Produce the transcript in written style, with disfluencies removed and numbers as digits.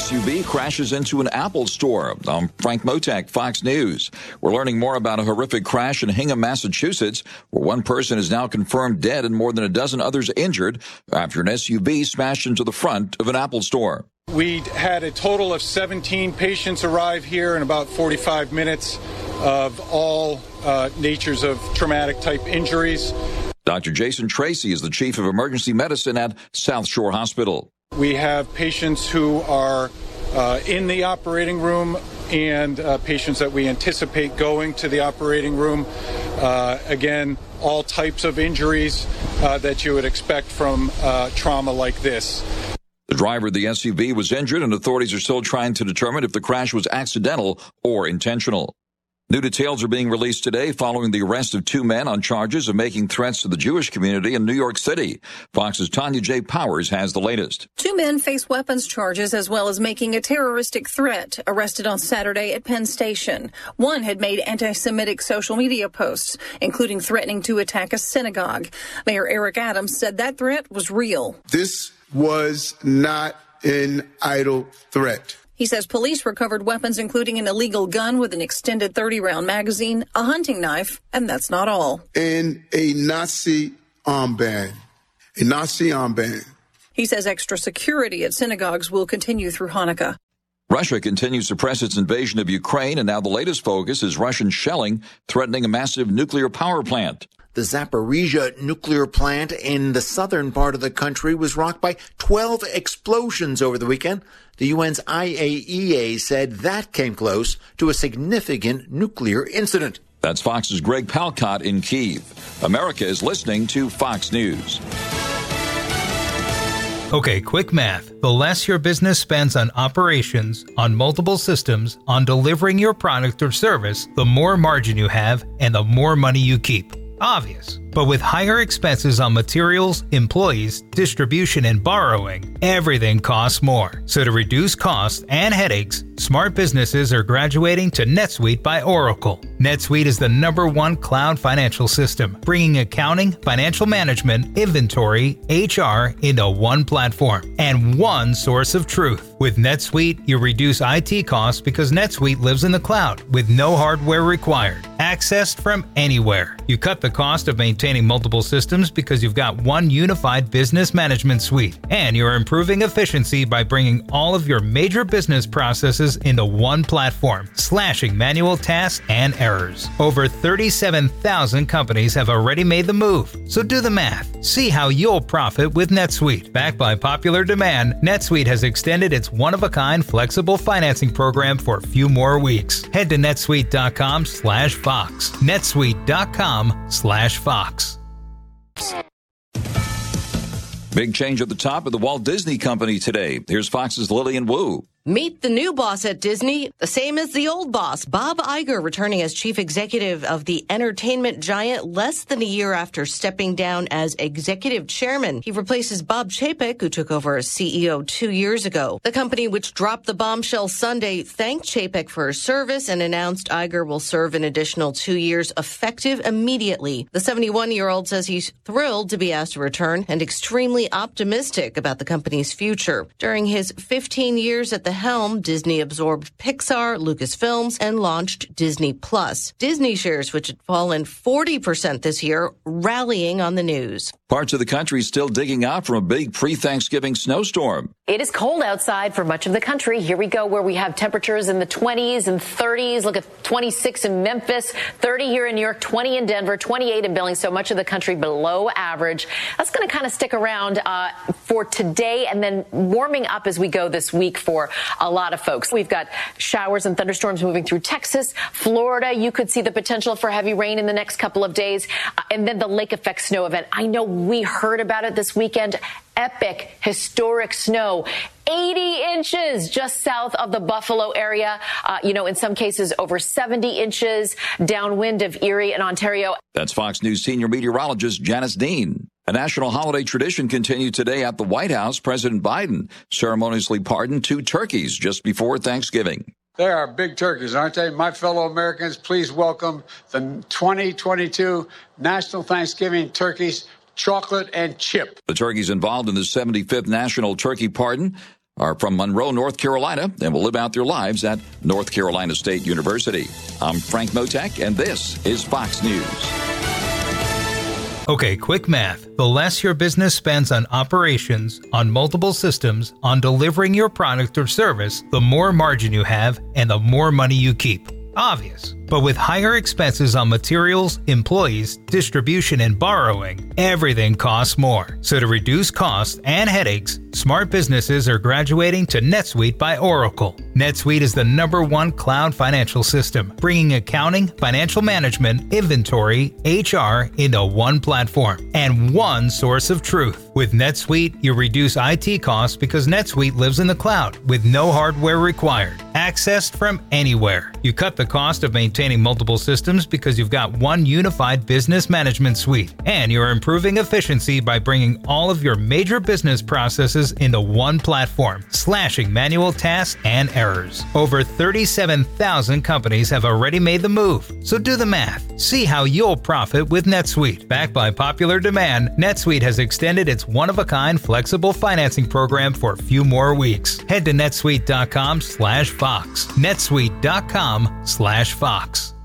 SUV crashes into an Apple store. I'm Frank Motek, Fox News. We're learning more about a horrific crash in Hingham, Massachusetts, where one person is now confirmed dead and more than a dozen others injured after an SUV smashed into the front of an Apple store. We had a total of 17 patients arrive here in about 45 minutes of all natures of traumatic type injuries. Dr. Jason Tracy is the chief of emergency medicine at South Shore Hospital. We have patients who are in the operating room and patients that we anticipate going to the operating room. Again, all types of injuries that you would expect from trauma like this. The driver of the SUV was injured, and authorities are still trying to determine if the crash was accidental or intentional. New details are being released today following the arrest of two men on charges of making threats to the Jewish community in New York City. Fox's Tanya J. Powers has the latest. Two men face weapons charges as well as making a terroristic threat, arrested on Saturday at Penn Station. One had made anti-Semitic social media posts, including threatening to attack a synagogue. Mayor Eric Adams said that threat was real. This was not an idle threat. He says police recovered weapons, including an illegal gun with an extended 30-round magazine, a hunting knife, and that's not all. And a Nazi armband. He says extra security at synagogues will continue through Hanukkah. Russia continues to press its invasion of Ukraine, and now the latest focus is Russian shelling threatening a massive nuclear power plant. The Zaporizhzhia nuclear plant in the southern part of the country was rocked by 12 explosions over the weekend. The UN's IAEA said that came close to a significant nuclear incident. That's Fox's Greg Palcott in Kyiv. America is listening to Fox News. Okay, quick math. The less your business spends on operations, on multiple systems, on delivering your product or service, the more margin you have and the more money you keep. Obvious. But with higher expenses on materials, employees, distribution, and borrowing, everything costs more. So to reduce costs and headaches, smart businesses are graduating to NetSuite by Oracle. NetSuite is the #1 cloud financial system, bringing accounting, financial management, inventory, HR into one platform and one source of truth. With NetSuite, you reduce IT costs because NetSuite lives in the cloud with no hardware required, accessed from anywhere. You cut the cost of maintaining multiple systems because you've got one unified business management suite, and you're improving efficiency by bringing all of your major business processes into one platform, slashing manual tasks and errors. Over 37,000 companies have already made the move, so do the math. See how you'll profit with NetSuite. Backed by popular demand, NetSuite has extended its one-of-a-kind flexible financing program for a few more weeks. Head to netsuite.com/Fox. netsuite.com/Fox. Big change at the top of the Walt Disney Company today. Here's Fox's Lillian Wu. Meet the new boss at Disney, the same as the old boss, Bob Iger, returning as chief executive of the entertainment giant less than a year after stepping down as executive chairman. He replaces Bob Chapek, who took over as CEO 2 years ago. The company, which dropped the bombshell Sunday, thanked Chapek for his service and announced Iger will serve an additional 2 years, effective immediately. The 71-year-old says he's thrilled to be asked to return and extremely optimistic about the company's future. During his 15 years at the helm, Disney absorbed Pixar, Lucasfilms, and launched Disney Plus. Disney shares, which had fallen 40% this year, rallying on the news. Parts of the country still digging out from a big pre-Thanksgiving snowstorm. It is cold outside for much of the country. Here we go, where we have temperatures in the 20s and 30s. Look at 26 in Memphis, 30 here in New York, 20 in Denver, 28 in Billings. So much of the country below average. That's going to kind of stick around for today and then warming up as we go this week for a lot of folks. We've got showers and thunderstorms moving through Texas, Florida. You could see the potential for heavy rain in the next couple of days. And then the lake effect snow event. I know we heard about it this weekend. Epic, historic snow. 80 inches just south of the Buffalo area. In some cases over 70 inches downwind of Erie and Ontario. That's Fox News senior meteorologist Janice Dean. A national holiday tradition continued today at the White House. President Biden ceremoniously pardoned 2 turkeys just before Thanksgiving. They are big turkeys, aren't they? My fellow Americans, please welcome the 2022 National Thanksgiving turkeys, chocolate and chip. The turkeys involved in the 75th National Turkey Pardon are from Monroe, North Carolina, and will live out their lives at North Carolina State University. I'm Frank Motek, and this is Fox News. Okay, quick math. The less your business spends on operations, on multiple systems, on delivering your product or service, the more margin you have and the more money you keep. Obvious. But with higher expenses on materials, employees, distribution, and borrowing, everything costs more. So to reduce costs and headaches, smart businesses are graduating to NetSuite by Oracle. NetSuite is the #1 cloud financial system, bringing accounting, financial management, inventory, HR into one platform and one source of truth. With NetSuite, you reduce IT costs because NetSuite lives in the cloud with no hardware required, accessed from anywhere. You cut the cost of maintaining multiple systems because you've got one unified business management suite, and you're improving efficiency by bringing all of your major business processes into one platform, slashing manual tasks and errors. Over 37,000 companies have already made the move, so do the math. See how you'll profit with NetSuite. Backed by popular demand, NetSuite has extended its one-of-a-kind flexible financing program for a few more weeks. Head to netsuite.com/Fox. netsuite.com/Fox.